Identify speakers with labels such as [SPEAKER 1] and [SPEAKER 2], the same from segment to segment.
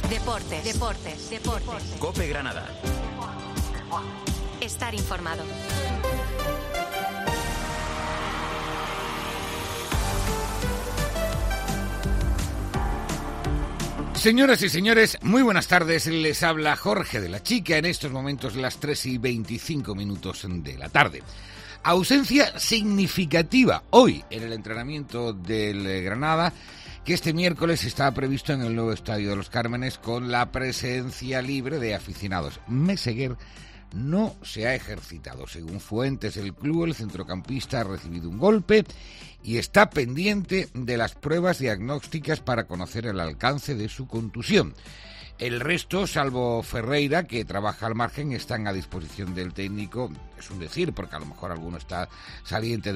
[SPEAKER 1] Deportes.
[SPEAKER 2] COPE Granada.
[SPEAKER 1] Estar informado.
[SPEAKER 3] Señoras y señores, muy buenas tardes. Les habla Jorge de la Chica. En estos momentos las 3:25 de la tarde. Ausencia significativa hoy en el entrenamiento del Granada, que este miércoles está previsto en el nuevo Estadio de los Cármenes con la presencia libre de aficionados. Meseguer no se ha ejercitado. Según fuentes del club, el centrocampista ha recibido un golpe y está pendiente de las pruebas diagnósticas para conocer el alcance de su contusión. El resto, salvo Ferreira, que trabaja al margen, están a disposición del técnico. Es un decir, porque a lo mejor alguno está saliente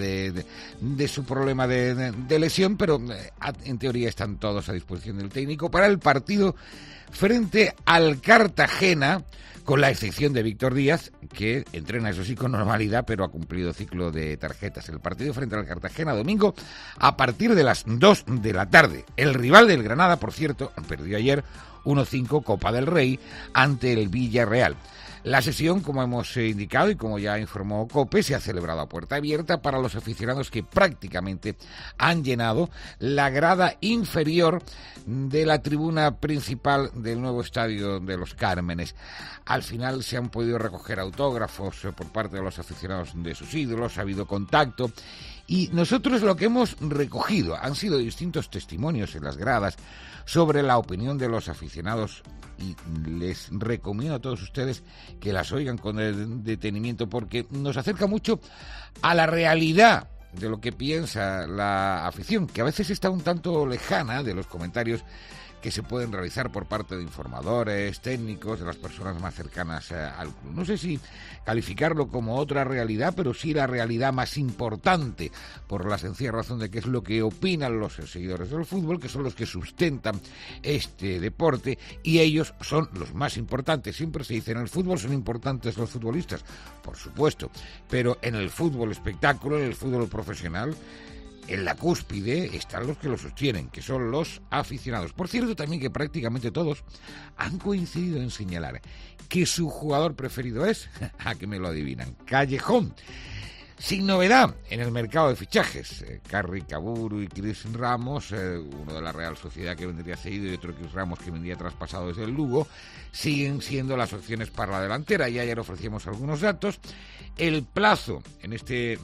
[SPEAKER 3] de su problema de lesión, pero en teoría están todos a disposición del técnico para el partido frente al Cartagena, con la excepción de Víctor Díaz, que entrena, eso sí, con normalidad, pero ha cumplido ciclo de tarjetas. El partido frente al Cartagena, domingo, a partir de las 2 de la tarde. El rival del Granada, por cierto, perdió ayer 1-5 Copa del Rey ante el Villarreal. La sesión, como hemos indicado y como ya informó COPE, se ha celebrado a puerta abierta para los aficionados que prácticamente han llenado la grada inferior de la tribuna principal del nuevo Estadio de los Cármenes. Al final se han podido recoger autógrafos por parte de los aficionados de sus ídolos, ha habido contacto. Y nosotros lo que hemos recogido han sido distintos testimonios en las gradas sobre la opinión de los aficionados, y les recomiendo a todos ustedes que las oigan con detenimiento, porque nos acerca mucho a la realidad de lo que piensa la afición, que a veces está un tanto lejana de los comentarios que se pueden realizar por parte de informadores, técnicos, de las personas más cercanas al club. No sé si calificarlo como otra realidad, pero sí la realidad más importante, por la sencilla razón de que es lo que opinan los seguidores del fútbol, que son los que sustentan este deporte, y ellos son los más importantes. Siempre se dice, en el fútbol son importantes los futbolistas, por supuesto, pero en el fútbol espectáculo, en el fútbol profesional, en la cúspide están los que lo sostienen, que son los aficionados. Por cierto, también que prácticamente todos han coincidido en señalar que su jugador preferido es, a que me lo adivinan, Callejón. Sin novedad en el mercado de fichajes, Carri Caburu y Chris Ramos, uno de la Real Sociedad que vendría cedido y otro Chris Ramos que vendría traspasado desde el Lugo, siguen siendo las opciones para la delantera. Ya ayer ofrecíamos algunos datos. El plazo en este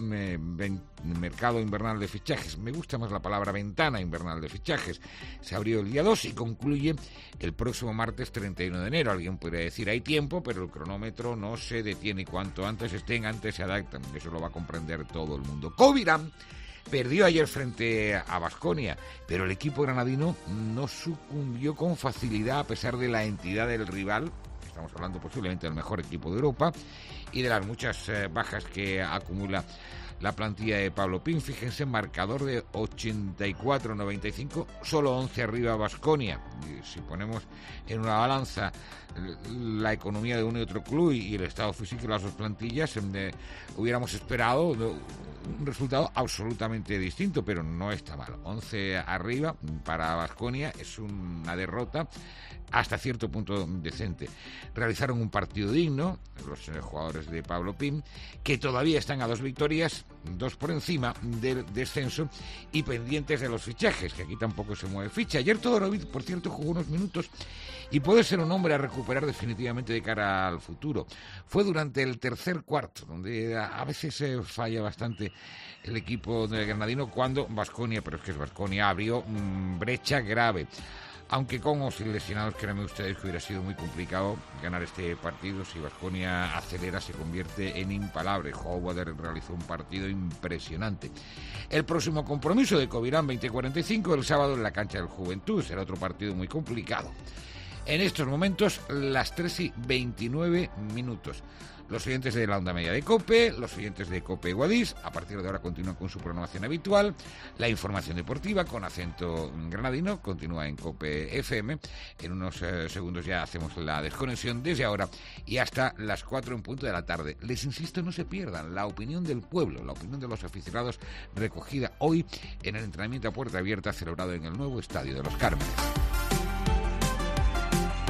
[SPEAKER 3] mercado invernal de fichajes, me gusta más la palabra ventana invernal de fichajes, se abrió el día 2 y concluye el próximo martes 31 de enero. Alguien podría decir, hay tiempo, pero el cronómetro no se detiene. Cuanto antes estén, antes se adaptan. Eso lo va a comprender todo el mundo. Covirán perdió ayer frente a Baskonia, pero el equipo granadino no sucumbió con facilidad a pesar de la entidad del rival. Estamos hablando posiblemente del mejor equipo de Europa y de las muchas bajas que acumula la plantilla de Pablo Pin. Fíjense, marcador de 84-95, solo 11 arriba Baskonia. Si ponemos en una balanza la economía de uno y otro club y el estado físico de las dos plantillas, hubiéramos esperado un resultado absolutamente distinto, pero no está mal. 11 arriba para Baskonia es una derrota hasta cierto punto decente. Realizaron un partido digno los jugadores de Pablo Pin, que todavía están a 2 victorias, 2 por encima del descenso y pendientes de los fichajes, que aquí tampoco se mueve ficha. Ayer Todorovic, por cierto, jugó unos minutos y puede ser un hombre a recuperar definitivamente de cara al futuro. Fue durante el tercer cuarto, donde a veces falla bastante el equipo de granadino, cuando Baskonia, pero es que es Baskonia, abrió brecha grave. Aunque con o sin lesionados, créanme ustedes que hubiera sido muy complicado ganar este partido. Si Baskonia acelera, se convierte en impalable. Howard realizó un partido impresionante. El próximo compromiso de Covirán 2045, el sábado en la cancha del Juventud, será otro partido muy complicado. En estos momentos, las 3:29. Los oyentes de la onda media de COPE, los oyentes de COPE Guadix, a partir de ahora continúan con su programación habitual. La información deportiva con acento granadino continúa en COPE FM. En unos segundos ya hacemos la desconexión desde ahora y hasta las 4 en punto de la tarde. Les insisto, no se pierdan la opinión del pueblo, la opinión de los aficionados, recogida hoy en el entrenamiento a puerta abierta celebrado en el nuevo Estadio de los Cármenes.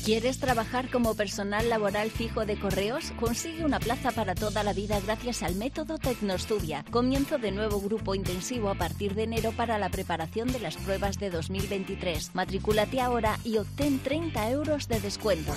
[SPEAKER 1] ¿Quieres trabajar como personal laboral fijo de Correos? Consigue una plaza para toda la vida gracias al método Tecnostudia. Comienzo de nuevo grupo intensivo a partir de enero para la preparación de las pruebas de 2023. Matricúlate ahora y obtén 30 euros de descuento.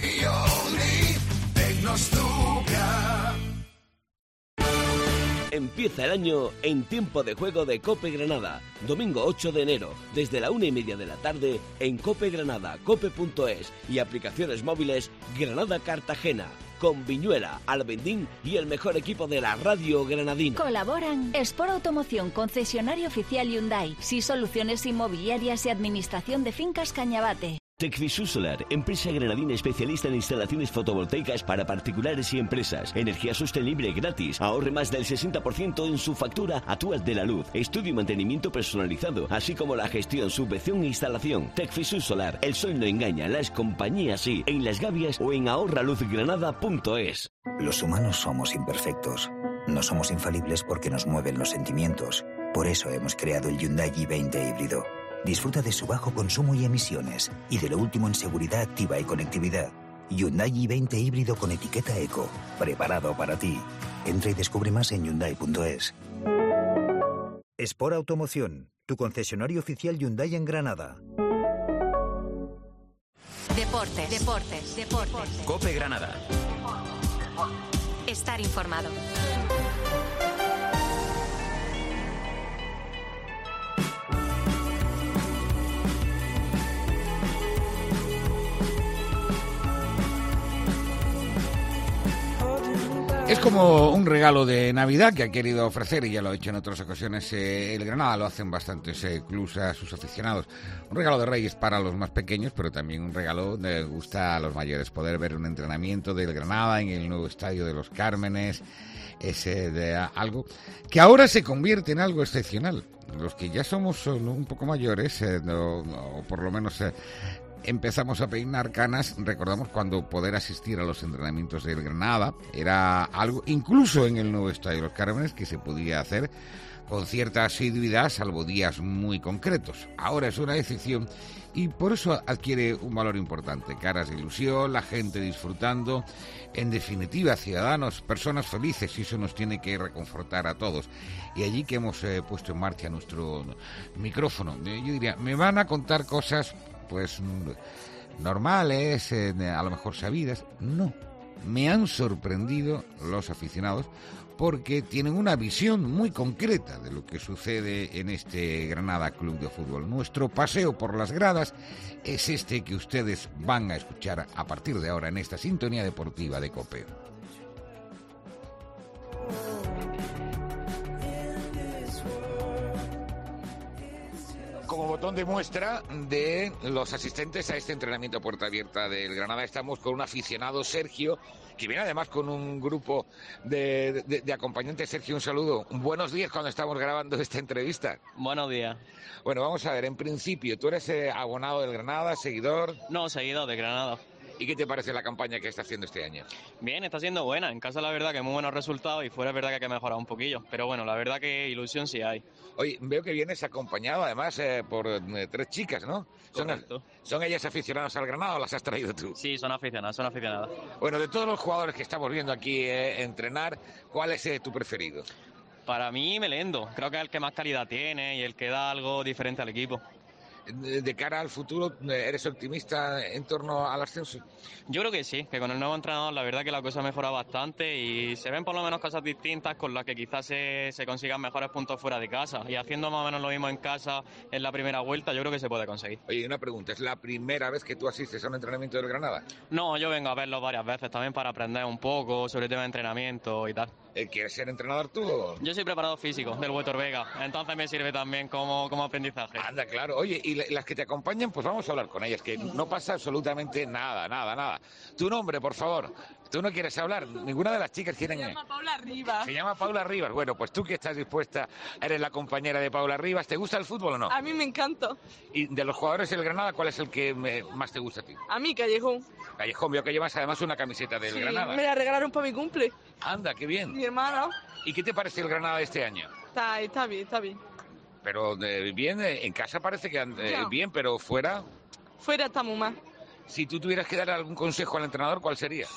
[SPEAKER 4] Empieza el año en tiempo de juego de Cope Granada. Domingo 8 de enero, desde la 1:30 de la tarde, en Cope Granada, cope.es y aplicaciones móviles Granada-Cartagena. Con Viñuela, Albendín y el mejor equipo de la radio granadina.
[SPEAKER 1] Colaboran Sport Automoción, concesionario oficial Hyundai, SI Soluciones Inmobiliarias y Administración de Fincas Cañabate.
[SPEAKER 4] Tecfisur Solar, empresa granadina especialista en instalaciones fotovoltaicas para particulares y empresas. Energía sostenible gratis. Ahorre más del 60% en su factura actual de la luz. Estudio y mantenimiento personalizado, así como la gestión, subvención e instalación. Tecfisur Solar, el sol no engaña, las compañías sí. En Las Gavias o en ahorraluzgranada.es.
[SPEAKER 5] Los humanos somos imperfectos. No somos infalibles porque nos mueven los sentimientos. Por eso hemos creado el Hyundai i20 híbrido. Disfruta de su bajo consumo y emisiones y de lo último en seguridad activa y conectividad. Hyundai i20 híbrido con etiqueta Eco, preparado para ti. Entra y descubre más en Hyundai.es. Sport Automoción, tu concesionario oficial Hyundai en Granada.
[SPEAKER 2] Deportes. Cope Granada.
[SPEAKER 6] Estar informado.
[SPEAKER 3] Es como un regalo de Navidad que ha querido ofrecer, y ya lo ha hecho en otras ocasiones, el Granada, lo hacen bastantes clubs a sus aficionados. Un regalo de Reyes para los más pequeños, pero también un regalo de gusta a los mayores. Poder ver un entrenamiento del Granada en el nuevo estadio de los Cármenes, algo que ahora se convierte en algo excepcional. Los que ya somos un poco mayores, o por lo menos empezamos a peinar canas, recordamos cuando poder asistir a los entrenamientos del Granada era algo, incluso en el nuevo estadio de los Cármenes, que se podía hacer con cierta asiduidad, salvo días muy concretos. Ahora es una excepción y por eso adquiere un valor importante. Caras de ilusión, la gente disfrutando, en definitiva, ciudadanos, personas felices, y eso nos tiene que reconfortar a todos. Y allí que hemos puesto en marcha nuestro micrófono, yo diría, me van a contar cosas pues normales, a lo mejor sabidas. No, me han sorprendido los aficionados porque tienen una visión muy concreta de lo que sucede en este Granada Club de Fútbol. Nuestro paseo por las gradas es este que ustedes van a escuchar a partir de ahora en esta sintonía deportiva de COPE. Como botón de muestra de los asistentes a este entrenamiento a puerta abierta del Granada, estamos con un aficionado, Sergio, que viene además con un grupo de acompañantes. Sergio, un saludo. Buenos días cuando estamos grabando esta entrevista.
[SPEAKER 7] Buenos días.
[SPEAKER 3] Bueno, vamos a ver, en principio, ¿tú eres abonado del Granada, seguidor?
[SPEAKER 7] No, seguidor de Granada.
[SPEAKER 3] ¿Y qué te parece la campaña que está haciendo este año?
[SPEAKER 7] Bien, está siendo buena. En casa la verdad que muy buenos resultados y fuera es verdad que hay que mejorar un poquillo. Pero bueno, la verdad que ilusión sí hay.
[SPEAKER 3] Oye, veo que vienes acompañado además por 3 chicas, ¿no? ¿Son ellas aficionadas al Granada o las has traído tú?
[SPEAKER 7] Sí, son aficionadas.
[SPEAKER 3] Bueno, de todos los jugadores que estamos viendo aquí entrenar, ¿cuál es tu preferido?
[SPEAKER 7] Para mí, Melendo. Creo que es el que más calidad tiene y el que da algo diferente al equipo.
[SPEAKER 3] De cara al futuro, ¿eres optimista en torno al ascenso?
[SPEAKER 7] Yo creo que sí, que con el nuevo entrenador la verdad que la cosa mejora bastante y se ven por lo menos cosas distintas con las que quizás se consigan mejores puntos fuera de casa, y haciendo más o menos lo mismo en casa en la primera vuelta yo creo que se puede conseguir.
[SPEAKER 3] Oye, una pregunta, ¿es la primera vez que tú asistes a un entrenamiento del Granada?
[SPEAKER 7] No, yo vengo a verlo varias veces también para aprender un poco sobre el tema de entrenamiento y tal.
[SPEAKER 3] ¿Quieres ser entrenador tú? ¿O?
[SPEAKER 7] Yo soy preparador físico del Huetor Vega, entonces me sirve también como aprendizaje.
[SPEAKER 3] Anda, claro. Oye, y las que te acompañan, pues vamos a hablar con ellas, que no pasa absolutamente nada. Tu nombre, por favor. Tú no quieres hablar, ninguna de las chicas quieren...
[SPEAKER 8] Se llama Paula Rivas.
[SPEAKER 3] Se llama Paula Rivas. Bueno, pues tú que estás dispuesta, eres la compañera de Paula Rivas. ¿Te gusta el fútbol o no?
[SPEAKER 8] A mí me encanta.
[SPEAKER 3] ¿Y de los jugadores del Granada, cuál es el que más te gusta a ti?
[SPEAKER 8] A mí, Callejón.
[SPEAKER 3] Callejón, veo que llevas además una camiseta del Granada.
[SPEAKER 8] Me la regalaron para mi cumple.
[SPEAKER 3] Anda, qué bien.
[SPEAKER 8] Mi hermana.
[SPEAKER 3] ¿Y qué te parece el Granada de este año?
[SPEAKER 8] Está bien.
[SPEAKER 3] Pero bien, en casa parece que bien, pero fuera...
[SPEAKER 8] Fuera estamos más.
[SPEAKER 3] Si tú tuvieras que dar algún consejo al entrenador, ¿cuál sería?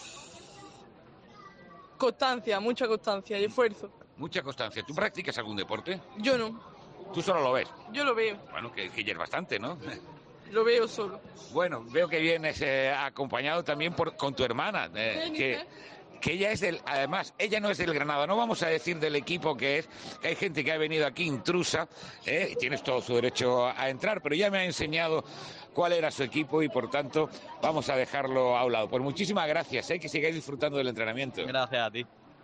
[SPEAKER 8] Constancia, mucha constancia y esfuerzo.
[SPEAKER 3] Mucha constancia. ¿Tú practicas algún deporte?
[SPEAKER 8] Yo no.
[SPEAKER 3] Tú solo lo ves.
[SPEAKER 8] Yo lo veo.
[SPEAKER 3] Bueno, que ya es bastante, ¿no?
[SPEAKER 8] Lo veo solo.
[SPEAKER 3] Bueno, veo que vienes acompañado también con tu hermana, que ella es además, ella no es del Granada, no vamos a decir del equipo que es, hay gente que ha venido aquí intrusa, y tienes todo su derecho a entrar, pero ya me ha enseñado cuál era su equipo y por tanto vamos a dejarlo a un lado. Pues muchísimas gracias, que sigáis disfrutando del entrenamiento.
[SPEAKER 6] Gracias a ti.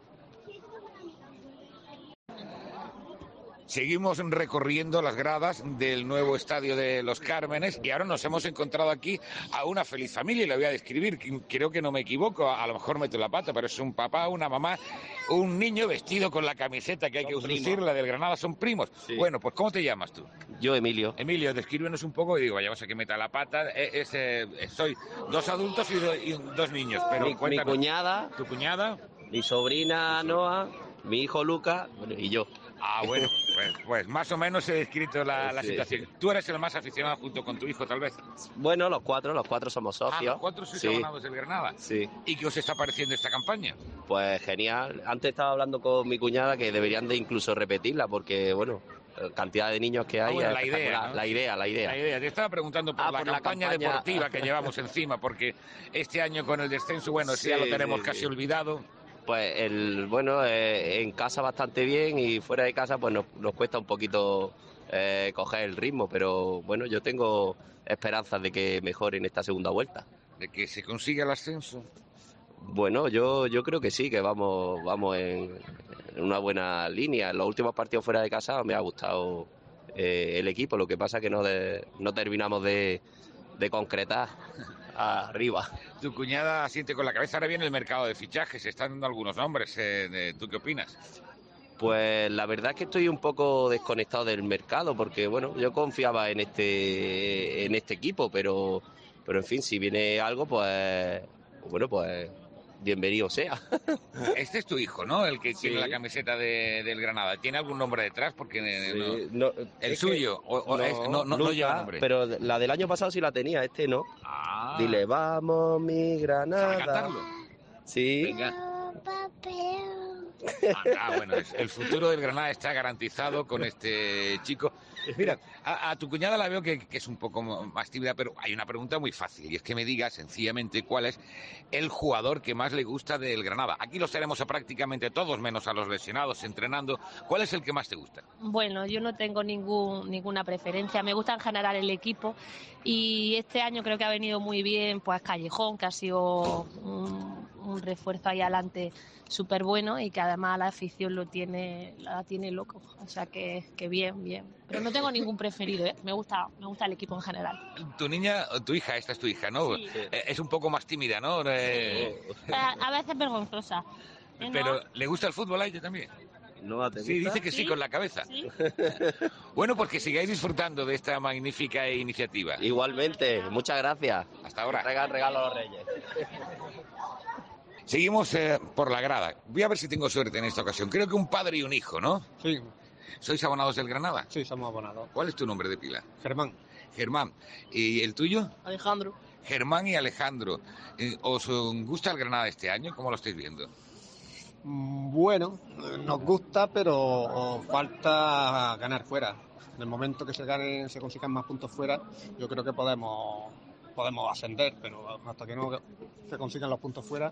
[SPEAKER 3] Seguimos recorriendo las gradas del nuevo estadio de Los Cármenes y ahora nos hemos encontrado aquí a una feliz familia y la voy a describir, creo que no me equivoco, a lo mejor meto la pata, pero es un papá, una mamá, un niño vestido con la camiseta que hay que lucir, la del Granada, son primos. Sí. Bueno, pues ¿cómo te llamas tú?
[SPEAKER 6] Yo, Emilio.
[SPEAKER 3] Emilio, descríbenos un poco y digo, vaya, a que meta la pata, soy 2 adultos y 2 niños, pero
[SPEAKER 6] mi cuñada,
[SPEAKER 3] tu cuñada,
[SPEAKER 6] mi sobrina Noa, mi hijo Lucas y yo.
[SPEAKER 3] Ah, bueno, pues más o menos he descrito la situación. ¿Tú eres el más aficionado junto con tu hijo, tal vez?
[SPEAKER 6] Bueno, los cuatro somos socios.
[SPEAKER 3] Los 4 sois abonados del Granada.
[SPEAKER 6] Sí.
[SPEAKER 3] ¿Y qué os está pareciendo esta campaña?
[SPEAKER 6] Pues genial. Antes estaba hablando con mi cuñada que deberían de incluso repetirla porque, bueno, cantidad de niños que hay.
[SPEAKER 3] Bueno, la idea, ¿no?
[SPEAKER 6] La idea.
[SPEAKER 3] Te estaba preguntando por la campaña deportiva que llevamos encima, porque este año con el descenso, bueno, sí, ya lo tenemos casi olvidado.
[SPEAKER 6] Pues en casa bastante bien y fuera de casa pues nos cuesta un poquito coger el ritmo, pero bueno, yo tengo esperanzas de que mejore en esta segunda vuelta.
[SPEAKER 3] ¿De que se consiga el ascenso?
[SPEAKER 6] Bueno, yo creo que sí, que vamos en una buena línea. En los últimos partidos fuera de casa me ha gustado el equipo, lo que pasa es que no terminamos de concretar arriba.
[SPEAKER 3] Tu cuñada asiente con la cabeza. Ahora viene el mercado de fichajes, se están dando algunos nombres. ¿Tú qué opinas?
[SPEAKER 6] Pues la verdad es que estoy un poco desconectado del mercado porque, bueno, yo confiaba en este equipo, pero en fin, si viene algo, pues bienvenido sea.
[SPEAKER 3] Este es tu hijo, ¿no? El que tiene la camiseta del Granada. ¿Tiene algún nombre detrás? Porque el suyo no lleva nombre.
[SPEAKER 6] Pero la del año pasado sí la tenía, este no. Dile, vamos mi Granada.
[SPEAKER 3] ¿Para cantarlo?
[SPEAKER 6] Sí.
[SPEAKER 3] Venga. Bueno, el futuro del Granada está garantizado con este chico. Mira, a tu cuñada la veo que es un poco más tímida, pero hay una pregunta muy fácil y es que me diga sencillamente cuál es el jugador que más le gusta del Granada. Aquí los tenemos a prácticamente todos, menos a los lesionados, entrenando. ¿Cuál es el que más te gusta?
[SPEAKER 9] Bueno, yo no tengo ninguna preferencia. Me gusta en general el equipo y este año creo que ha venido muy bien pues Callejón, que ha sido un refuerzo ahí adelante súper bueno y que además la afición la tiene loco, o sea que bien, pero no tengo ningún preferido, me gusta el equipo en general.
[SPEAKER 3] Tu hija, esta es tu hija, ¿no?
[SPEAKER 9] Sí.
[SPEAKER 3] Es un poco más tímida, ¿no?
[SPEAKER 9] A veces vergonzosa.
[SPEAKER 3] Pero ¿le gusta el fútbol a ella también?
[SPEAKER 6] No, ¿te gusta?
[SPEAKER 3] Sí, dice que sí con la cabeza.
[SPEAKER 9] Sí.
[SPEAKER 3] Bueno, pues que sigáis disfrutando de esta magnífica iniciativa.
[SPEAKER 6] Igualmente, muchas gracias.
[SPEAKER 3] Hasta ahora.
[SPEAKER 6] Regalo a los Reyes.
[SPEAKER 3] Seguimos por la grada. Voy a ver si tengo suerte en esta ocasión. Creo que un padre y un hijo, ¿no?
[SPEAKER 10] Sí.
[SPEAKER 3] ¿Sois abonados del Granada?
[SPEAKER 10] Sí, somos abonados.
[SPEAKER 3] ¿Cuál es tu nombre de pila?
[SPEAKER 10] Germán.
[SPEAKER 3] Germán. ¿Y el tuyo?
[SPEAKER 8] Alejandro.
[SPEAKER 3] Germán y Alejandro. ¿Os gusta el Granada este año? ¿Cómo lo estáis viendo?
[SPEAKER 10] Bueno, nos gusta, pero falta ganar fuera. En el momento que se consigan más puntos fuera, yo creo que podemos ascender, pero hasta que no se consigan los puntos fuera,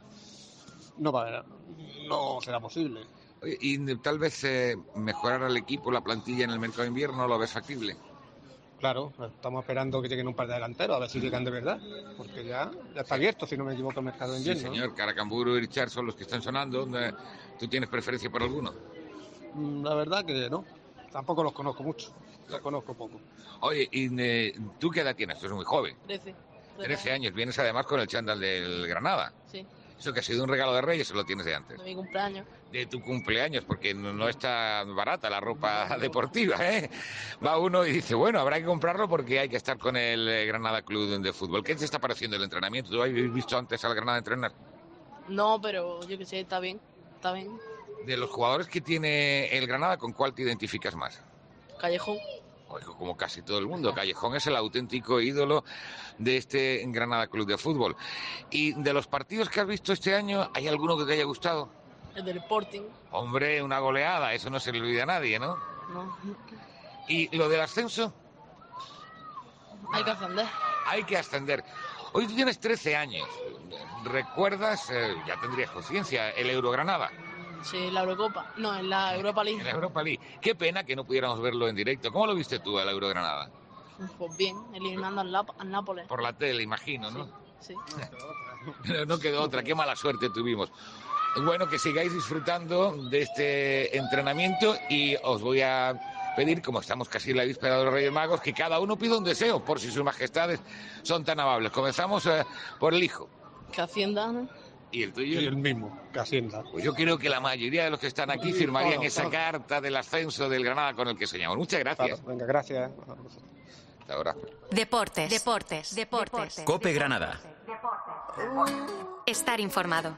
[SPEAKER 10] no será posible.
[SPEAKER 3] Y tal vez mejorar al equipo, la plantilla en el mercado de invierno, ¿lo ves factible?
[SPEAKER 10] Claro, estamos esperando que lleguen un par de delanteros, a ver si llegan de verdad, porque ya está abierto, si no me equivoco, el mercado de invierno.
[SPEAKER 3] Sí, señor, Caracamburu y Richard son los que están sonando. ¿Tú tienes preferencia por alguno?
[SPEAKER 10] La verdad que no, tampoco los conozco mucho, los conozco poco.
[SPEAKER 3] Oye, ¿y tú qué edad tienes? Tú eres muy joven.
[SPEAKER 8] 13
[SPEAKER 3] años, vienes además con el chándal del Granada.
[SPEAKER 8] Sí.
[SPEAKER 3] ¿Eso que ha sido un regalo de Reyes o lo tienes de antes?
[SPEAKER 8] De mi cumpleaños.
[SPEAKER 3] De tu cumpleaños, porque no está barata la ropa deportiva, ¿eh? Va uno y dice, bueno, habrá que comprarlo porque hay que estar con el Granada Club de Fútbol. ¿Qué te está pareciendo el entrenamiento? ¿Tú habéis visto antes al Granada entrenar?
[SPEAKER 8] No, pero yo qué sé, está bien. De
[SPEAKER 3] los jugadores que tiene el Granada, ¿con cuál te identificas más?
[SPEAKER 8] Callejón.
[SPEAKER 3] como casi todo el mundo. Callejón es el auténtico ídolo de este Granada Club de Fútbol. Y de los partidos que has visto este año, ¿hay alguno que te haya gustado?
[SPEAKER 8] El del Sporting.
[SPEAKER 3] Hombre, una goleada, eso no se le olvida a nadie, ¿no?
[SPEAKER 8] No.
[SPEAKER 3] ¿Y lo del ascenso?
[SPEAKER 8] Hay que ascender.
[SPEAKER 3] Hay que ascender. Hoy tú tienes 13 años. ¿Recuerdas, ya tendrías conciencia, el Eurogranada?
[SPEAKER 8] Sí, la Eurocopa. No, en la Europa League.
[SPEAKER 3] En la Europa League. Qué pena que no pudiéramos verlo en directo. ¿Cómo lo viste tú, el Eurogranada?
[SPEAKER 8] Pues bien, eliminando al Nápoles.
[SPEAKER 3] Por la tele, imagino, ¿no?
[SPEAKER 8] Sí.
[SPEAKER 3] No quedó otra. Qué mala suerte tuvimos. Bueno, que sigáis disfrutando de este entrenamiento y os voy a pedir, como estamos casi en la víspera de los Reyes Magos, que cada uno pida un deseo, por si sus majestades son tan amables. Comenzamos por el hijo.
[SPEAKER 8] Que ascienda, ¿no?
[SPEAKER 3] ¿Y el tuyo?
[SPEAKER 10] Y el mismo, que ascienda.
[SPEAKER 3] Pues yo creo que la mayoría de los que están aquí firmarían esa carta del ascenso del Granada con el que soñamos. Muchas gracias.
[SPEAKER 10] Claro, venga, gracias.
[SPEAKER 3] Hasta ahora.
[SPEAKER 2] Deportes.
[SPEAKER 4] Cope Granada.
[SPEAKER 2] Estar informado.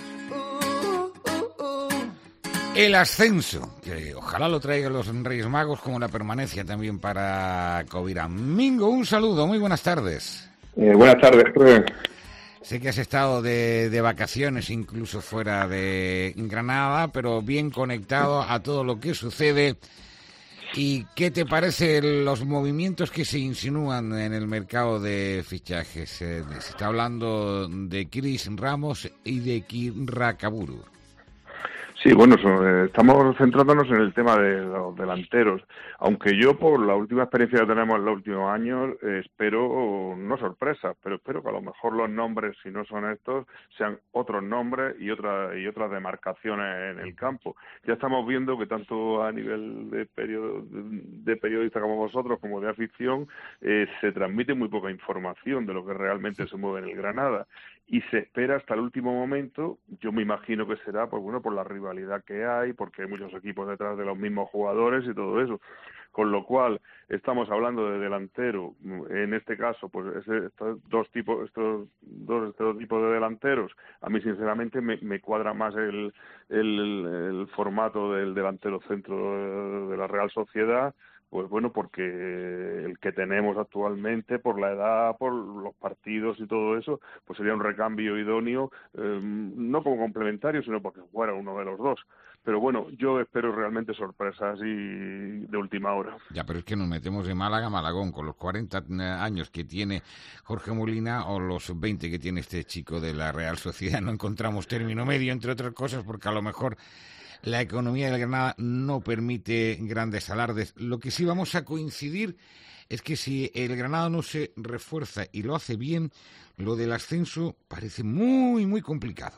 [SPEAKER 3] El ascenso, que ojalá lo traigan los Reyes Magos, como la permanencia también para Covira. Mingo, un saludo, muy buenas tardes.
[SPEAKER 11] Buenas tardes.
[SPEAKER 3] Sé que has estado de vacaciones, incluso fuera de Granada, pero bien conectado a todo lo que sucede. ¿Y qué te parecen los movimientos que se insinúan en el mercado de fichajes? Se está hablando de Chris Ramos y de Kira Kaburu.
[SPEAKER 11] Sí, bueno, estamos centrándonos en el tema de los delanteros, aunque yo por la última experiencia que tenemos en los últimos años espero, no sorpresas, pero espero que a lo mejor los nombres, si no son estos, sean otros nombres y otras demarcaciones en el campo. Ya estamos viendo que tanto a nivel de periodistas como vosotros, como de afición, se transmite muy poca información de lo que realmente se mueve en el Granada y se espera hasta el último momento. Yo me imagino que será, pues bueno, por la rivalidad que hay, porque hay muchos equipos detrás de los mismos jugadores y todo eso, con lo cual estamos hablando de delantero, en este caso, pues estos dos tipos de delanteros, a mí sinceramente me cuadra más el formato del delantero centro de la Real Sociedad. Pues bueno, porque el que tenemos actualmente, por la edad, por los partidos y todo eso, pues sería un recambio idóneo, no como complementario, sino porque fuera uno de los dos. Pero bueno, yo espero realmente sorpresas y de última hora.
[SPEAKER 3] Ya, pero es que nos metemos de Málaga a Malagón, con los 40 años que tiene Jorge Molina o los 20 que tiene este chico de la Real Sociedad. No encontramos término medio, entre otras cosas, porque a lo mejor la economía del Granada no permite grandes alardes. Lo que sí vamos a coincidir es que si el Granada no se refuerza y lo hace bien, lo del ascenso parece muy, muy complicado.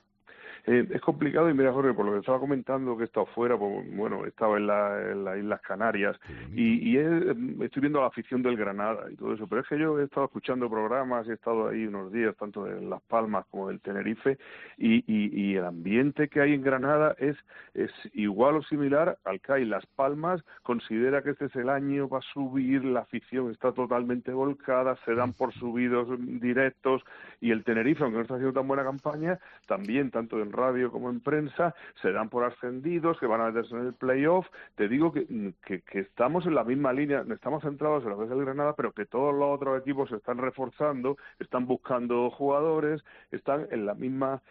[SPEAKER 11] Es complicado y mira, Jorge, por lo que estaba comentando que he estado fuera, pues bueno, he estado en las Islas Canarias y estoy viendo la afición del Granada y todo eso, pero es que yo he estado escuchando programas y he estado ahí unos días, tanto de Las Palmas como del Tenerife, y el ambiente que hay en Granada es igual o similar al que hay en Las Palmas. Considera que este es el año para subir, la afición está totalmente volcada, se dan por subidos directos, y el Tenerife, aunque no está haciendo tan buena campaña, también, tanto en radio como en prensa, se dan por ascendidos, que van a meterse en el playoff. Te digo que estamos en la misma línea, estamos centrados en lo que es el Granada, pero que todos los otros equipos se están reforzando, están buscando jugadores, están en la misma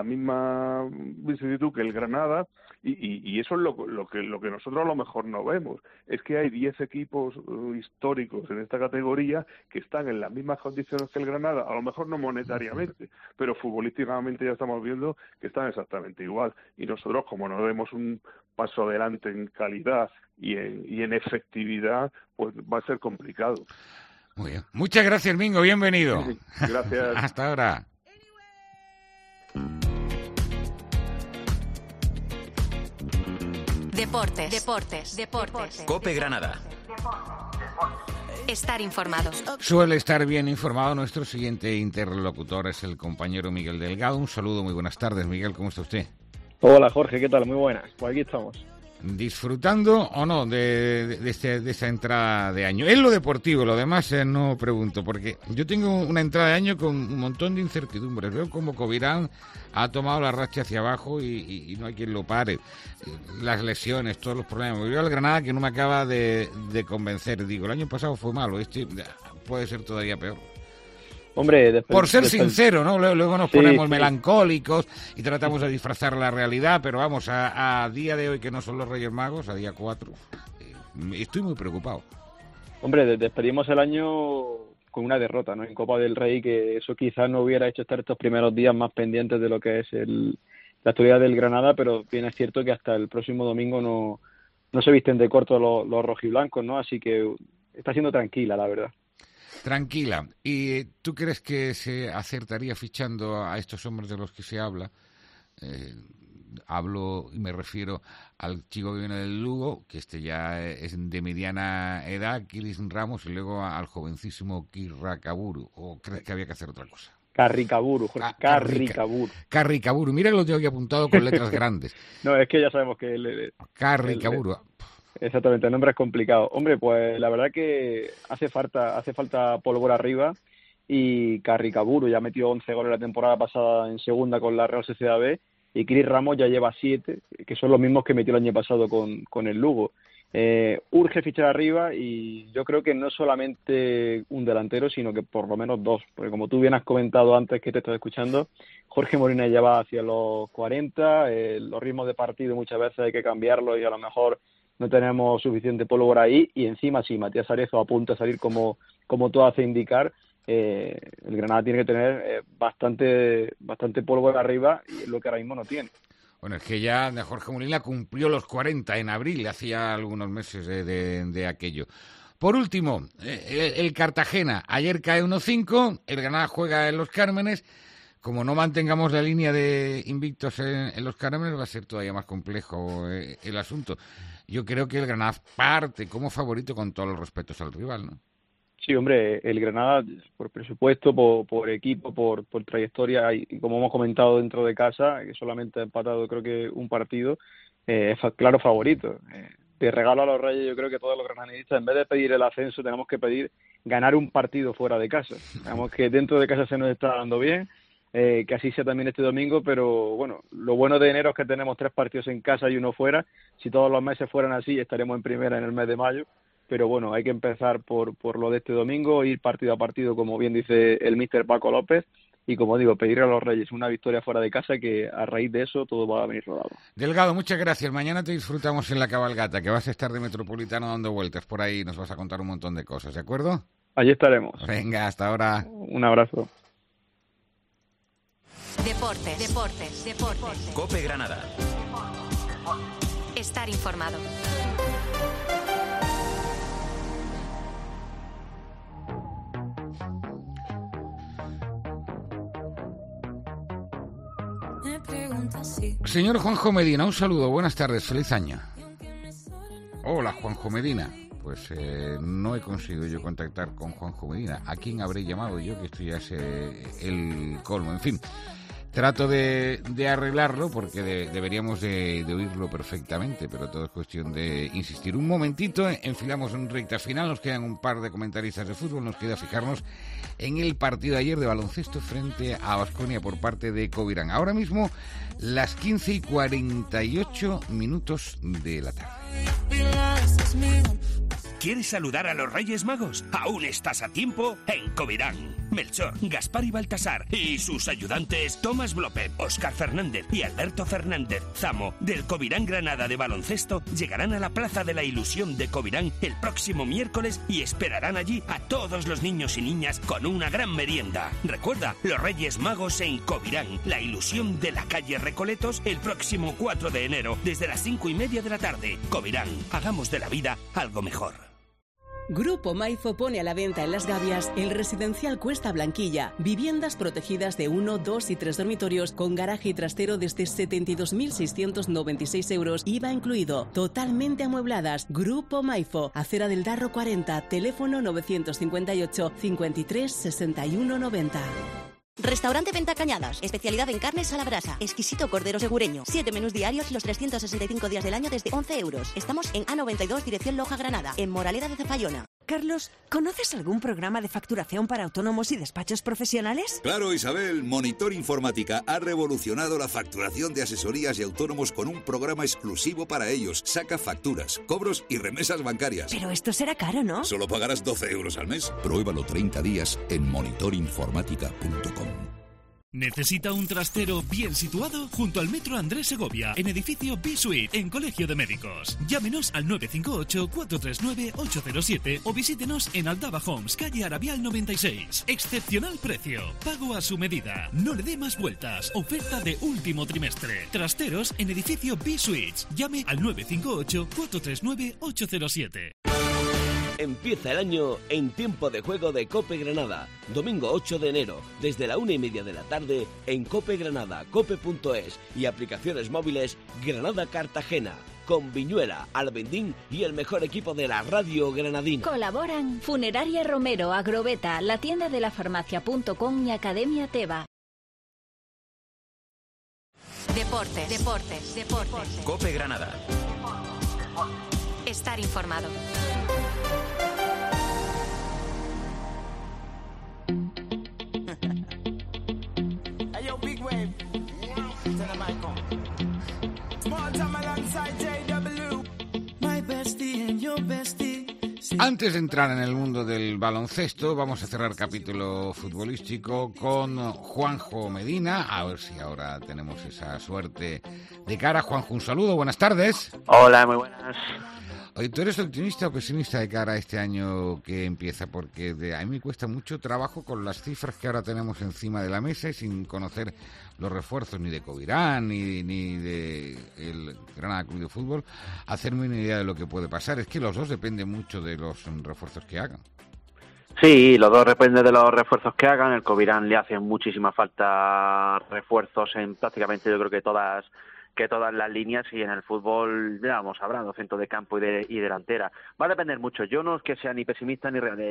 [SPEAKER 11] vicisitud que el Granada, y eso es lo que nosotros a lo mejor no vemos, es que hay 10 equipos históricos en esta categoría que están en las mismas condiciones que el Granada, a lo mejor no monetariamente, pero futbolísticamente ya estamos viendo que están exactamente igual, y nosotros, como no demos un paso adelante en calidad y en efectividad, pues va a ser complicado.
[SPEAKER 3] Muy bien. Muchas gracias, Mingo, bienvenido.
[SPEAKER 11] Gracias.
[SPEAKER 3] Hasta ahora.
[SPEAKER 2] Deportes.
[SPEAKER 4] Cope Granada.
[SPEAKER 2] Estar informado.
[SPEAKER 3] Suele estar bien informado. Nuestro siguiente interlocutor es el compañero Miguel Delgado. Un saludo, muy buenas tardes, Miguel, ¿cómo está usted?
[SPEAKER 12] Hola, Jorge, ¿qué tal? Muy buenas, pues aquí estamos.
[SPEAKER 3] ¿Disfrutando o no de esta entrada de año? Es lo deportivo, lo demás no pregunto, porque yo tengo una entrada de año con un montón de incertidumbres. Veo como Covirán ha tomado la racha hacia abajo y no hay quien lo pare. Las lesiones, todos los problemas. Veo al Granada que no me acaba de convencer. Digo, el año pasado fue malo, este puede ser todavía peor.
[SPEAKER 12] Hombre,
[SPEAKER 3] por ser sincero, ¿no? Luego nos ponemos melancólicos y tratamos de disfrazar la realidad, pero vamos, a día de hoy, que no son los Reyes Magos, a día 4, estoy muy preocupado.
[SPEAKER 12] Hombre, despedimos el año con una derrota, ¿no? En Copa del Rey, que eso quizás no hubiera hecho estar estos primeros días más pendientes de lo que es la actualidad del Granada, pero bien es cierto que hasta el próximo domingo no se visten de corto los rojiblancos, ¿no? Así que está siendo tranquila, la verdad.
[SPEAKER 3] Tranquila. ¿Y tú crees que se acertaría fichando a estos hombres de los que se habla? Hablo y me refiero al chico que viene del Lugo, que ya es de mediana edad, Kilis Ramos, y luego al jovencísimo Carricaburu. ¿O crees que había que hacer otra cosa?
[SPEAKER 12] Carricaburu, Jorge, Carricaburu.
[SPEAKER 3] Carricaburu, mira que lo tengo aquí apuntado con letras grandes.
[SPEAKER 12] No, es que ya sabemos que
[SPEAKER 3] Carricaburu.
[SPEAKER 12] Exactamente, el nombre es complicado. Hombre, pues la verdad que hace falta pólvora arriba, y Carricaburu ya metió 11 goles la temporada pasada en segunda con la Real Sociedad B, y Cris Ramos ya lleva 7, que son los mismos que metió el año pasado con el Lugo. Urge fichar arriba, y yo creo que no solamente un delantero, sino que por lo menos 2, porque como tú bien has comentado antes que te estás escuchando, Jorge Molina ya va hacia los 40, los ritmos de partido muchas veces hay que cambiarlos y a lo mejor no tenemos suficiente pólvora ahí, y encima sí, Matías Arezo apunta a salir como todo hace indicar. El Granada tiene que tener bastante pólvora arriba, y es lo que ahora mismo no tiene.
[SPEAKER 3] Bueno, es que ya Jorge Molina cumplió los 40 en abril, hacía algunos meses de aquello. Por último, el Cartagena, ayer cae 1-5, el Granada juega en Los Cármenes. Como no mantengamos la línea de invictos en Los Cármenes, va a ser todavía más complejo el asunto. Yo creo que el Granada parte como favorito, con todos los respetos al rival, ¿no?
[SPEAKER 12] Sí, hombre, el Granada, por presupuesto, por equipo, por trayectoria, y como hemos comentado dentro de casa, que solamente ha empatado creo que un partido, es claro favorito. De regalo a los Reyes, yo creo que todos los granadistas, en vez de pedir el ascenso, tenemos que pedir ganar un partido fuera de casa. Digamos que dentro de casa se nos está dando bien, que así sea también este domingo, pero bueno, lo bueno de enero es que tenemos 3 partidos en casa y 1 fuera. Si todos los meses fueran así, estaremos en primera en el mes de mayo, pero bueno, hay que empezar por lo de este domingo, ir partido a partido, como bien dice el míster Paco López, y como digo, pedirle a los Reyes una victoria fuera de casa, que a raíz de eso todo va a venir rodado.
[SPEAKER 3] Delgado, muchas gracias. Mañana te disfrutamos en la cabalgata, que vas a estar de Metropolitano dando vueltas por ahí, nos vas a contar un montón de cosas, ¿de acuerdo?
[SPEAKER 12] Allí estaremos.
[SPEAKER 3] Venga, hasta ahora.
[SPEAKER 12] Un abrazo.
[SPEAKER 2] Deportes.
[SPEAKER 13] COPE Granada.
[SPEAKER 2] Estar informado.
[SPEAKER 3] Señor Juanjo Medina, un saludo, buenas tardes, feliz año. Hola, Juanjo Medina. Pues no he conseguido yo contactar con Juanjo Medina. ¿A quién habré llamado yo? Que esto ya es el colmo. En fin, trato de arreglarlo, porque deberíamos de oírlo perfectamente, pero todo es cuestión de insistir. Un momentito, enfilamos en recta final, nos quedan un par de comentaristas de fútbol, nos queda fijarnos en el partido de ayer de baloncesto frente a Baskonia por parte de Covirán. Ahora mismo, las 15:48 de la tarde.
[SPEAKER 14] ¿Quieres saludar a los Reyes Magos? Aún estás a tiempo en Covirán. Melchor, Gaspar y Baltasar y sus ayudantes Tomás Blopet, Óscar Fernández y Alberto Fernández Zamo del Covirán Granada de baloncesto llegarán a la Plaza de la Ilusión de Covirán el próximo miércoles y esperarán allí a todos los niños y niñas con una gran merienda. Recuerda, los Reyes Magos en Covirán, la ilusión de la calle Recoletos, el próximo 4 de enero desde las 5:30 de la tarde. Covirán, hagamos de la vida algo mejor.
[SPEAKER 15] Grupo Maifo pone a la venta en Las Gavias el residencial Cuesta Blanquilla. Viviendas protegidas de 1, 2 y 3 dormitorios con garaje y trastero desde 72.696 euros, IVA incluido. Totalmente amuebladas. Grupo Maifo, Acera del Darro 40, teléfono 958 53 61 90.
[SPEAKER 16] Restaurante Venta Cañadas, especialidad en carnes a la brasa, exquisito cordero segureño, 7 menús diarios los 365 días del año desde 11 euros. Estamos en A92, dirección Loja, Granada, en Moraleda de Cefayona.
[SPEAKER 17] Carlos, ¿conoces algún programa de facturación para autónomos y despachos profesionales?
[SPEAKER 18] Claro, Isabel. Monitor Informática ha revolucionado la facturación de asesorías y autónomos con un programa exclusivo para ellos. Saca facturas, cobros y remesas bancarias.
[SPEAKER 17] Pero esto será caro, ¿no?
[SPEAKER 18] Solo pagarás 12 euros al mes. Pruébalo 30 días en monitorinformática.com.
[SPEAKER 19] ¿Necesita un trastero bien situado? Junto al Metro Andrés Segovia, en edificio B-Suite, en Colegio de Médicos. Llámenos al 958-439-807 o visítenos en Aldaba Homes, calle Arabial 96. Excepcional precio, pago a su medida. No le dé más vueltas. Oferta de último trimestre. Trasteros en edificio B-Suites. Llame al 958-439-807.
[SPEAKER 4] Empieza el año en tiempo de juego de Cope Granada. Domingo 8 de enero, desde la 1:30 de la tarde, en Cope Granada, cope.es y aplicaciones móviles Granada Cartagena. Con Viñuela, Albendín y el mejor equipo de la radio granadina.
[SPEAKER 1] Colaboran Funeraria Romero, Agrobeta, la tienda de la farmacia.com y Academia Teva.
[SPEAKER 2] Deportes.
[SPEAKER 13] Cope Granada.
[SPEAKER 2] Estar informado.
[SPEAKER 3] Antes de entrar en el mundo del baloncesto, vamos a cerrar capítulo futbolístico con Juanjo Medina, a ver si ahora tenemos esa suerte de cara. Juanjo, un saludo, buenas tardes.
[SPEAKER 20] Hola, muy buenas.
[SPEAKER 3] Oye, ¿tú eres optimista o pesimista de cara a este año que empieza? Porque a mí me cuesta mucho trabajo con las cifras que ahora tenemos encima de la mesa y sin conocer los refuerzos ni de Covirán ni de el Granada Club de Fútbol, hacerme una idea de lo que puede pasar. Es que los dos dependen mucho de los refuerzos que hagan.
[SPEAKER 20] Sí, los dos dependen de los refuerzos que hagan. El Covirán le hacen muchísima falta refuerzos en prácticamente, yo creo que todas las líneas, y en el fútbol, digamos, habrá centro de campo y delantera. Va a depender mucho. Yo no es que sea ni pesimista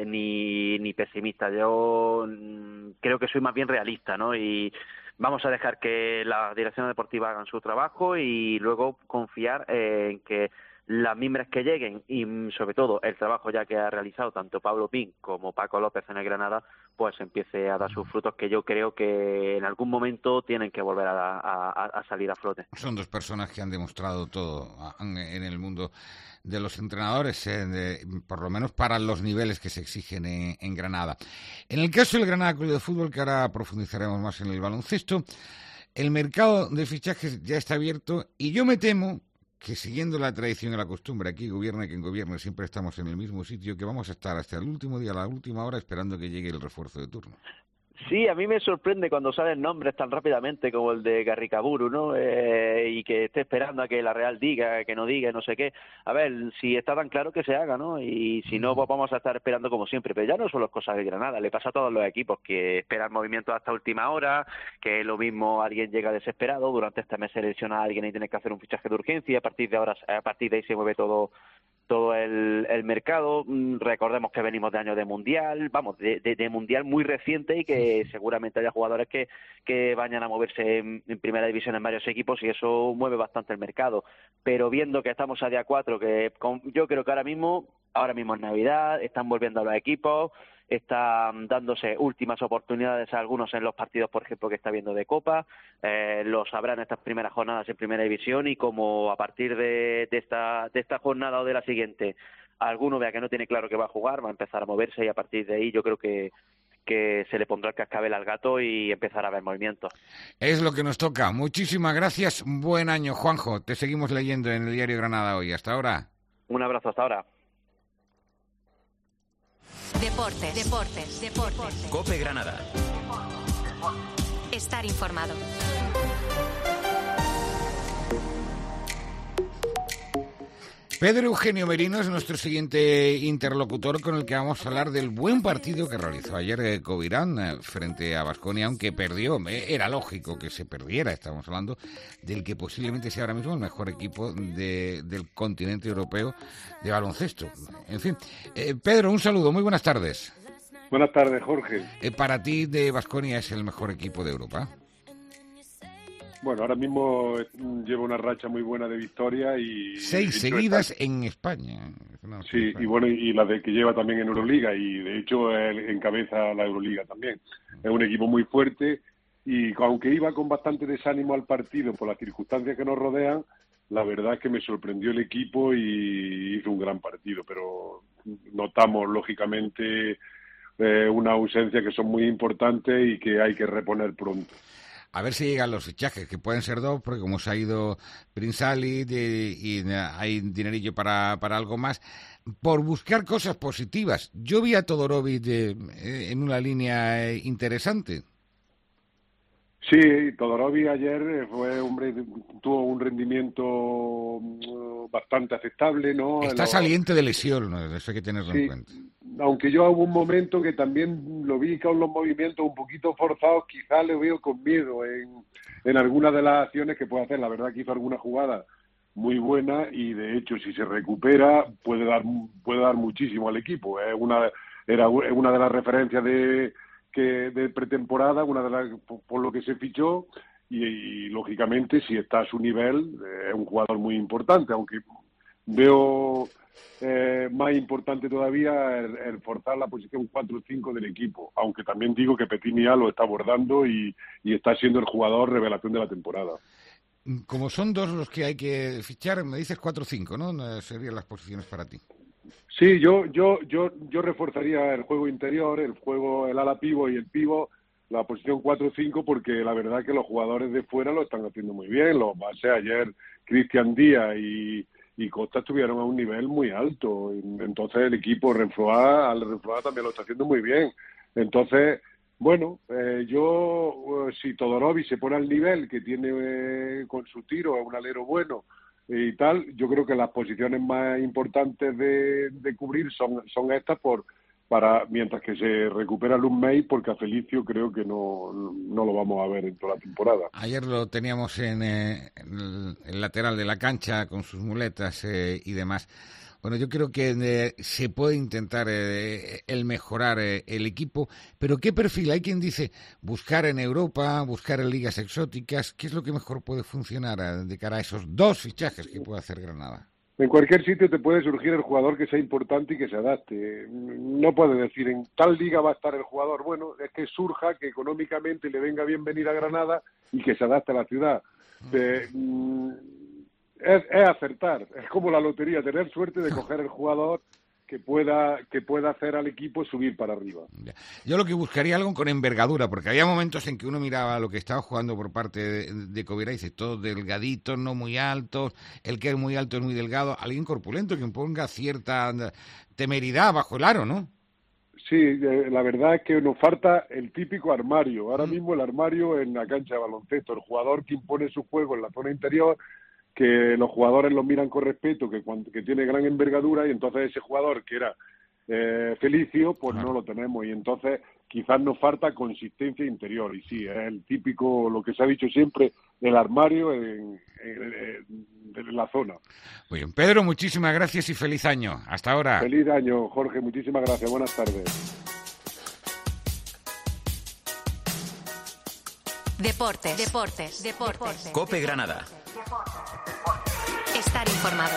[SPEAKER 20] ni pesimista. Yo creo que soy más bien realista, ¿no? Y vamos a dejar que la dirección deportiva hagan su trabajo y luego confiar en que las mimbres que lleguen y sobre todo el trabajo ya que ha realizado tanto Pablo Pin como Paco López en el Granada, pues empiece a dar sus frutos, que yo creo que en algún momento tienen que volver a salir a flote.
[SPEAKER 3] Son dos personas que han demostrado todo en el mundo de los entrenadores, por lo menos para los niveles que se exigen en Granada. En el caso del Granada Club de Fútbol, que ahora profundizaremos más en el baloncesto, el mercado de fichajes ya está abierto y yo me temo que, siguiendo la tradición y la costumbre, aquí gobierne quien gobierne, siempre estamos en el mismo sitio, que vamos a estar hasta el último día, la última hora, esperando que llegue el refuerzo de turno.
[SPEAKER 20] Sí, a mí me sorprende cuando salen nombres tan rápidamente como el de Garricaburu, ¿no? Y que esté esperando a que la Real diga, que no diga, no sé qué. A ver, si está tan claro que se haga, ¿no? Y si no, pues vamos a estar esperando como siempre. Pero ya no son las cosas de Granada, le pasa a todos los equipos que esperan movimientos hasta última hora, que lo mismo alguien llega desesperado, durante este mes se lesiona a alguien y tiene que hacer un fichaje de urgencia, y a partir de ahí se mueve todo el mercado. Recordemos que venimos de años de mundial, de mundial muy reciente, y que seguramente haya jugadores que vayan a moverse en primera división en varios equipos, y eso mueve bastante el mercado. Pero viendo que estamos a día 4, yo creo que ahora mismo es Navidad, están volviendo a los equipos, están dándose últimas oportunidades a algunos en los partidos, por ejemplo, que está viendo de Copa, lo sabrán estas primeras jornadas en primera división, y como a partir de esta jornada o de la siguiente alguno vea que no tiene claro que va a jugar, va a empezar a moverse, y a partir de ahí yo creo que se le pondrá el cascabel al gato y empezar a ver movimientos.
[SPEAKER 3] Es lo que nos toca. Muchísimas gracias. Buen año, Juanjo. Te seguimos leyendo en el Diario Granada hoy. Hasta ahora.
[SPEAKER 20] Un abrazo, hasta ahora.
[SPEAKER 2] Deportes.
[SPEAKER 13] Cope Granada.
[SPEAKER 2] Estar informado.
[SPEAKER 3] Pedro Eugenio Merino es nuestro siguiente interlocutor, con el que vamos a hablar del buen partido que realizó ayer Covirán frente a Baskonia, aunque perdió. Era lógico que se perdiera. Estamos hablando del que posiblemente sea ahora mismo el mejor equipo del continente europeo de baloncesto. En fin, Pedro, un saludo, muy buenas tardes.
[SPEAKER 21] Buenas tardes, Jorge.
[SPEAKER 3] Para ti, de Baskonia es el mejor equipo de Europa.
[SPEAKER 21] Bueno, ahora mismo lleva una racha muy buena de victoria y...
[SPEAKER 3] 6 seguidas en España.
[SPEAKER 21] Sí, y bueno, y la de que lleva también en Euroliga, y de hecho él encabeza la Euroliga también. Es un equipo muy fuerte, y aunque iba con bastante desánimo al partido por las circunstancias que nos rodean, la verdad es que me sorprendió el equipo y hizo un gran partido, pero notamos lógicamente una ausencia que son muy importantes y que hay que reponer pronto.
[SPEAKER 3] A ver si llegan los fichajes, que pueden ser 2, porque como se ha ido Prince Ali y hay dinerillo para algo más, por buscar cosas positivas. Yo vi a Todorovic en una línea interesante.
[SPEAKER 21] Sí, Todorovic ayer tuvo un rendimiento bastante aceptable, ¿no?
[SPEAKER 3] Está saliente de lesión, ¿no? Eso hay que tenerlo en cuenta.
[SPEAKER 21] Aunque yo hubo un momento que también lo vi con los movimientos un poquito forzados, quizás le veo con miedo en algunas de las acciones que puede hacer. La verdad que hizo alguna jugada muy buena y de hecho si se recupera puede dar muchísimo al equipo. Era una de las referencias de pretemporada, por lo que se fichó y lógicamente si está a su nivel es un jugador muy importante, aunque veo más importante todavía el forzar la posición 4-5 del equipo, aunque también digo que Petinia lo está abordando y está siendo el jugador revelación de la temporada.
[SPEAKER 3] Como son 2 los que hay que fichar, me dices 4-5, ¿no? Serían las posiciones para ti.
[SPEAKER 21] Sí, yo reforzaría el juego interior, el ala pivo y el pivo, la posición 4-5, porque la verdad que los jugadores de fuera lo están haciendo muy bien. Los bases ayer, Cristian Díaz y Costa estuvieron a un nivel muy alto. Entonces el equipo Renfroa también lo está haciendo muy bien. Entonces, bueno, si Todorovic se pone al nivel que tiene con su tiro, es un alero bueno, y tal, yo creo que las posiciones más importantes de cubrir son estas mientras que se recupera Luke May, porque a Felicio creo que no lo vamos a ver en toda la temporada.
[SPEAKER 3] Ayer lo teníamos en el lateral de la cancha con sus muletas y demás. Bueno, yo creo que se puede intentar el mejorar el equipo, pero ¿qué perfil? Hay quien dice buscar en Europa, buscar en ligas exóticas. ¿Qué es lo que mejor puede funcionar de cara a esos 2 fichajes que puede hacer Granada?
[SPEAKER 21] En cualquier sitio te puede surgir el jugador que sea importante y que se adapte. No puedes decir en tal liga va a estar el jugador. Bueno, es que surja, que económicamente le venga bien venir a Granada y que se adapte a la ciudad. Es acertar, es como la lotería, tener suerte de coger el jugador que pueda hacer al equipo subir para arriba.
[SPEAKER 3] Yo lo que buscaría algo con envergadura, porque había momentos en que uno miraba lo que estaba jugando por parte de Covira y dice, todos delgaditos, no muy altos, el que es muy alto es muy delgado, alguien corpulento que imponga cierta temeridad bajo el aro, ¿no?
[SPEAKER 21] Sí, la verdad es que nos falta el típico armario. Ahora mismo el armario en la cancha de baloncesto, el jugador que impone su juego en la zona interior, que los jugadores lo miran con respeto, que tiene gran envergadura, y entonces ese jugador que era Felicio, pues no lo tenemos, y entonces quizás nos falta consistencia interior, y sí, es el típico, lo que se ha dicho siempre, el armario en la zona.
[SPEAKER 3] Muy bien, Pedro, muchísimas gracias y feliz año. Hasta ahora.
[SPEAKER 21] Feliz año, Jorge, muchísimas gracias, buenas tardes.
[SPEAKER 2] Deportes.
[SPEAKER 13] COPE Granada.
[SPEAKER 2] Estar informado.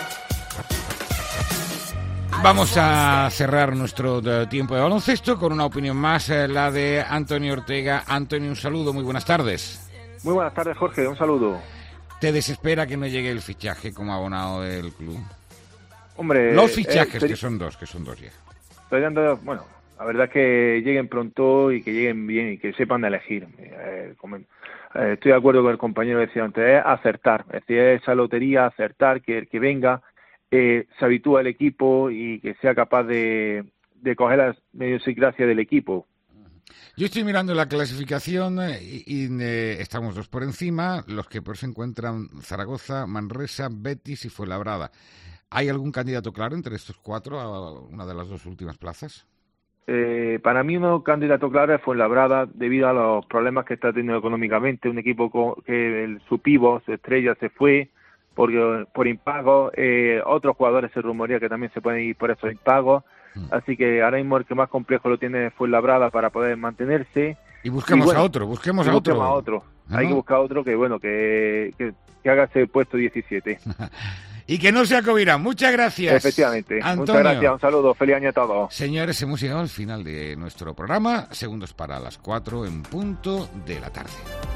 [SPEAKER 3] Vamos a cerrar nuestro tiempo de baloncesto con una opinión más, la de Antonio Ortega. Antonio, un saludo, muy buenas tardes.
[SPEAKER 22] Muy buenas tardes, Jorge, un saludo.
[SPEAKER 3] ¿Te desespera que no llegue el fichaje como abonado del club?
[SPEAKER 22] Hombre,
[SPEAKER 3] los fichajes, que son dos ya.
[SPEAKER 22] Estoy dando, bueno, la verdad es que lleguen pronto y que lleguen bien y que sepan elegir. Estoy de acuerdo con el compañero que decía antes, es acertar, es decir, esa lotería, acertar, que el que venga se habitúe al equipo y que sea capaz de coger la idiosincrasia del equipo.
[SPEAKER 3] Yo estoy mirando la clasificación y estamos 2 por encima, los que por se encuentran Zaragoza, Manresa, Betis y Fuenlabrada. ¿Hay algún candidato claro entre estos 4 a una de las 2 últimas plazas?
[SPEAKER 22] Para mí un candidato claro es Fuenlabrada, debido a los problemas que está teniendo económicamente, un equipo que su pívot, su estrella se fue por impagos, otros jugadores se rumorea que también se pueden ir por esos impagos, Así que ahora mismo el que más complejo lo tiene Fuenlabrada para poder mantenerse.
[SPEAKER 3] Y busquemos a otro.
[SPEAKER 22] ¿No? Hay que buscar otro que, bueno, que haga ese puesto 17.
[SPEAKER 3] Y que no sea Covirán. Muchas gracias.
[SPEAKER 22] Efectivamente.
[SPEAKER 3] Antonio.
[SPEAKER 22] Muchas gracias. Un saludo. Feliz año a todos.
[SPEAKER 3] Señores, hemos llegado al final de nuestro programa. Segundos para las 4 en punto de la tarde.